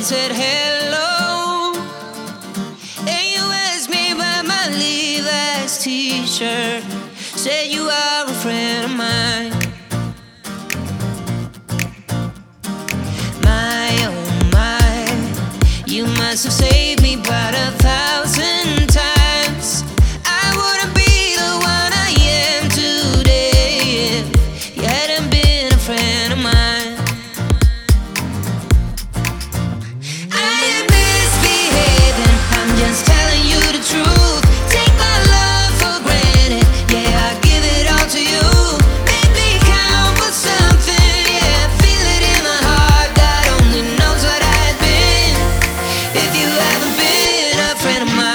said hello, and you asked me about my Levi's t-shirt. Said you are a friend of mine. My oh my, you must have saved me about 1,000 times. I wouldn't be the one I am today if you hadn't been a friend of mine. I am misbehaving, I'm just telling you the truth. Take my love for granted, yeah, I give it all to you. Make me count for something, yeah, feel it in my heart. God only knows what I'd been if you haven't been a friend of mine.